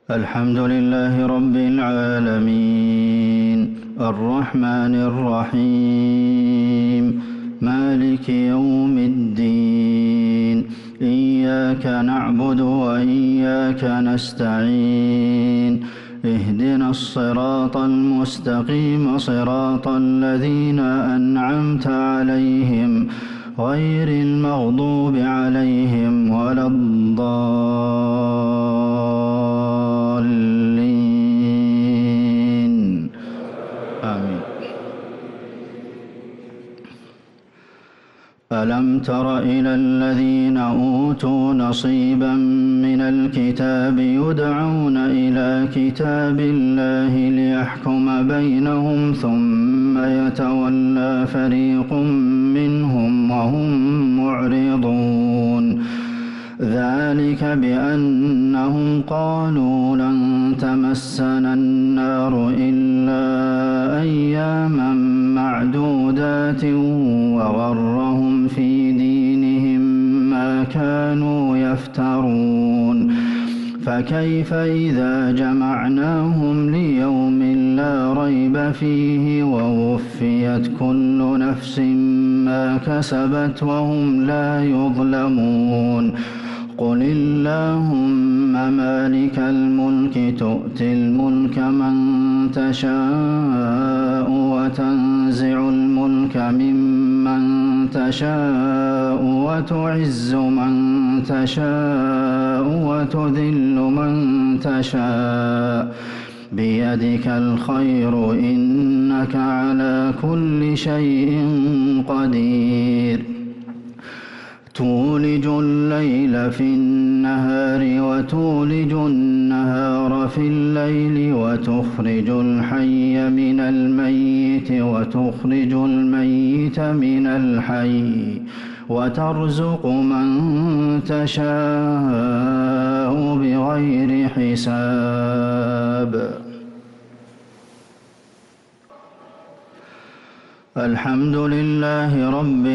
الحمد لله رب العالمين الرحمن الرحيم مالك يوم الدين إياك نعبد وإياك نستعين اهدنا الصراط المستقيم صراط الذين أنعمت عليهم غير المغضوب عليهم ولا الضالين آمين. ألم تر إلى الذين أوتوا نصيبا من الكتاب يدعون إلى كتاب الله ليحكم بينهم ثم يتولى فريق منهم وهم معرضون ذلك بأنهم قالوا لن تمسنا النار إلا أياما معدودات وغرهم في دينهم ما كانوا يفترون فكيف إذا جمعناهم ليوم لا ريب فيه ووفيت كل نفس ما كسبت وهم لا يظلمون قل اللهم مالك الملك تؤتي الملك من تشاء وتنزع الملك ممن تشاء وتعز من تشاء وتذل من تشاء بيدك الخير إنك على كل شيء قدير تولج الليل في النهار وتولج النهار في الليل وتخرج الحي من الميت وتخرج الميت من الحي وترزق من تشاء بغير حساب الحمد لله رب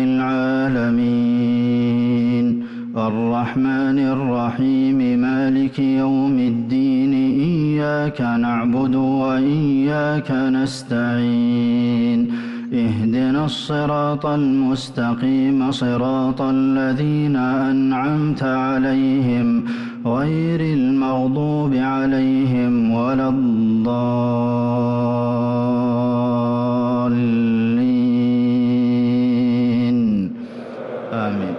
العالمين الرحمن الرحيم مالك يوم الدين إياك نعبد وإياك نستعين اهدنا الصراط المستقيم صراط الذين أنعمت عليهم غير المغضوب عليهم ولا الضالين آمين.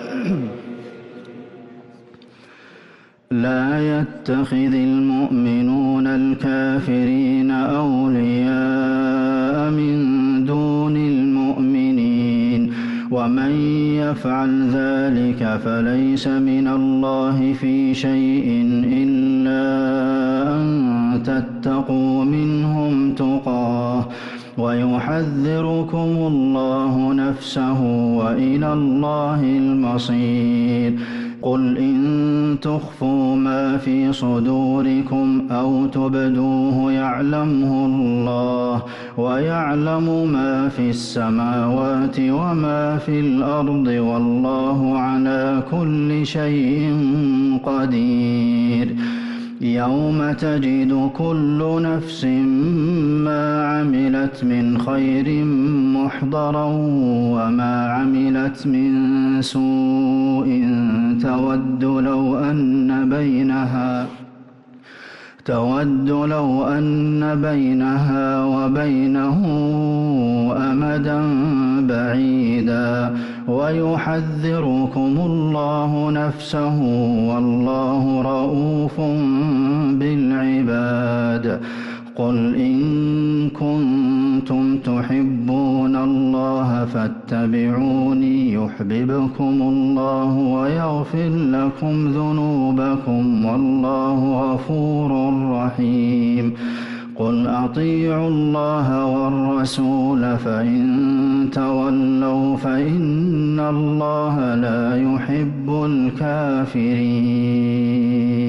لا يتخذ المؤمنون الكافرين أولياء من دون المؤمنين ومن يفعل ذلك فليس من الله في شيء إلا أن تتقوا منهم تقاه ويحذركم الله نفسه وإلى الله المصير قل إن تخفوا ما في صدوركم أو تبدوه يعلمه الله ويعلم ما في السماوات وما في الأرض والله على كل شيء قدير يوم تجد كل نفس ما عملت من خير محضرا وما عملت من سوء تود لو أن بينها وبينه أمدا بعيدا ويحذركم الله نفسه والله رءوف بالعباد قل إن كنتم تحبون الله فاتبعوني يحببكم الله ويغفر لكم ذنوبكم والله غفور رحيم قل أطيعوا الله والرسول فإن تولوا فإن الله لا يحب الكافرين